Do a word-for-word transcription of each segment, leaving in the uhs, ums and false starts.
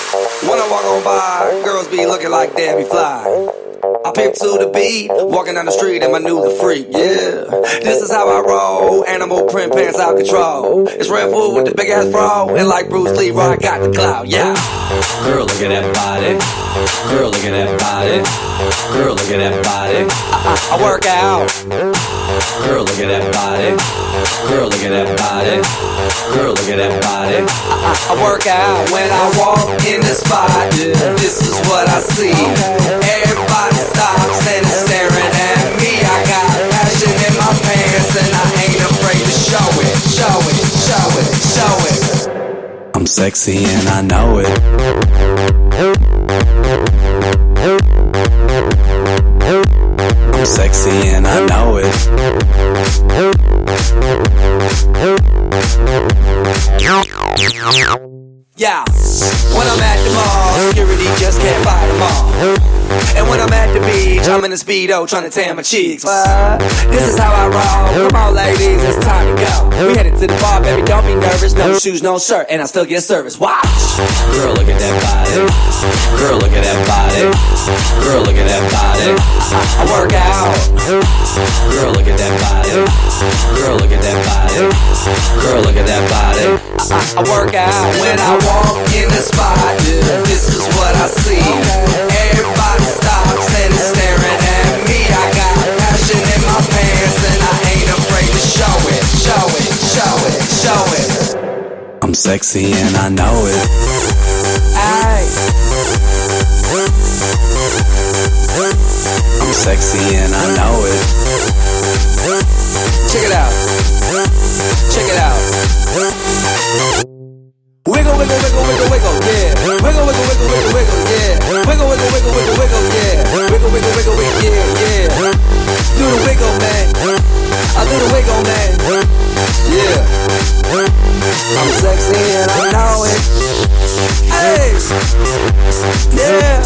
When I walk on by, girls be looking like Debbie Fly. I pimp to the beat, walking down the street and my new the freak, yeah. This is how I roll, animal print pants out control. It's Red Food with the big ass fro, and like Bruce Lee, I got the clout, yeah. Girl, look at that body. Girl, look at that body. Girl, look at that body. I, I, I work out. Girl, look at that body. Girl, look at that body. Girl, look at that body. I, I, I work out when I walk in the spot. This is what I see. Everybody stops and is staring at me. I got passion in my pants and I ain't afraid to show it, show it, show it, show it. I'm sexy and I know it. I'm sexy and I know it. Yeah, when I'm at the mall, security just can't fight them all. And when I'm at the beach, I'm in a Speedo trying to tan my cheeks. What? This is how I roll. Come on, ladies, it's time to go. We headed to the bar, baby, don't be nervous. No shoes, no shirt, and I still get service. Watch. Girl, look at that body. Girl, look at that body. Girl, look at that body. I, I work out. Girl, look at that body. Girl, look at that body. Girl, look at that body. I, I, I work out when I walk in the spot. This is what I see. Everybody stops and is staring at me. I got passion in my pants and I ain't afraid to show it, show it, show it, show it. I'm sexy and I know it. Aye. I'm sexy and I know it. Check it out. Check it out. Wiggle, wiggle, wiggle, wiggle, wiggle, yeah. Wiggle, wiggle, wiggle, wiggle, wiggle, yeah. Wiggle, wiggle, wiggle, wiggle, wiggle, yeah. Wiggle, wiggle, wiggle, wiggle, yeah, yeah. Do the wiggle, man. I do the wiggle, man. Yeah. I'm sexy and I know it. Hey. Yeah.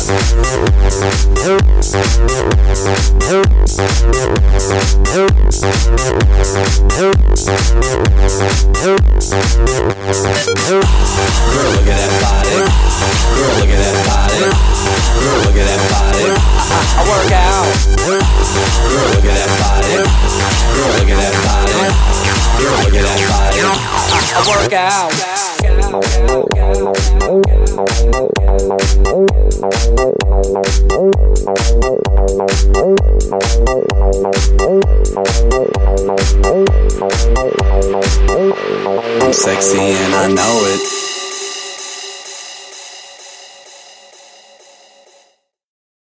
Girl, look at that body. Girl, look at that body. Girl, look at that body. I, I work out. Girl, look at that body. Girl, look at that body. Girl, look at that body. I, I work out. I'm sexy and I know it.